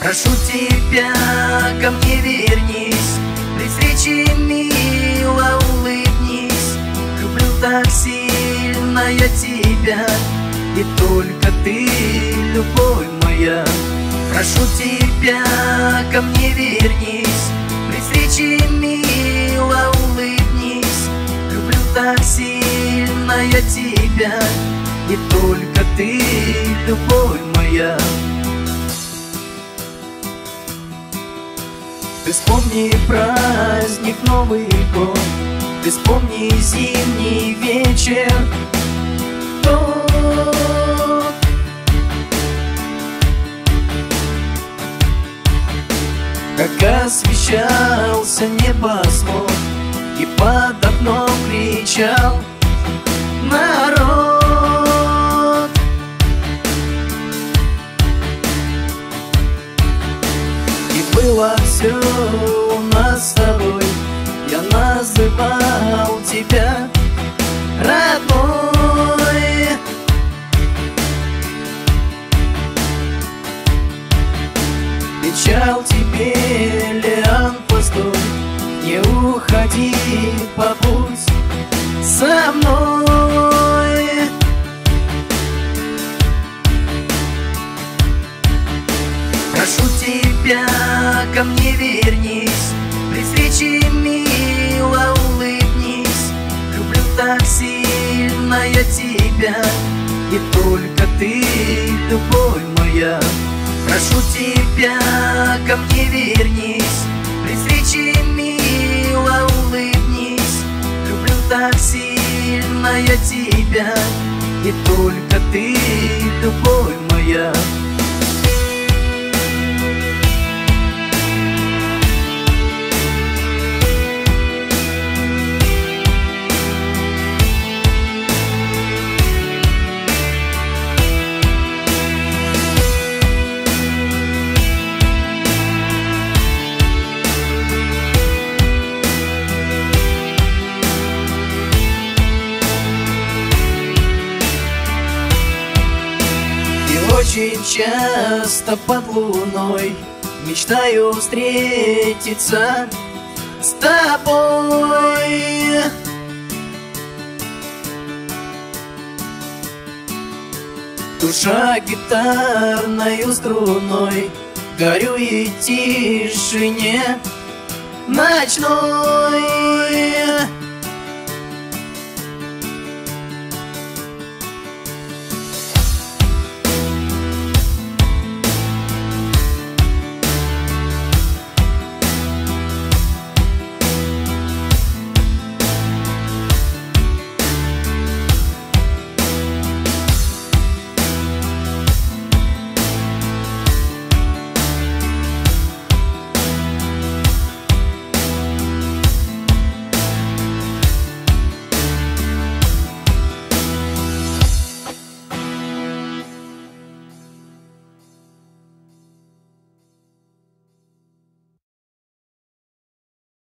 Прошу тебя, ко мне вернись, при встрече мило улыбнись. Люблю так сильно я тебя, и только ты, любовь моя. Прошу тебя, ко мне вернись, при встрече мило улыбнись. Люблю так сильно я тебя, и только ты, любовь моя. Ты вспомни праздник Новый год, ты вспомни зимний вечер тот, как освещался небосвод, и под окном кричал народ. И было все у нас с тобой, я называл тебя родной. Кричал тебе, лиан пустой, не уходи по путь со мной. Прошу тебя, ко мне вернись, при встрече мило улыбнись. Люблю так сильно я тебя, и только ты, любовь моя. Прошу тебя, ко мне вернись, при встрече мило улыбнись. Люблю так сильно я тебя, и только ты, любовь моя. Очень часто под луной мечтаю встретиться с тобой. Душа гитарною струной, горю и тишине ночной.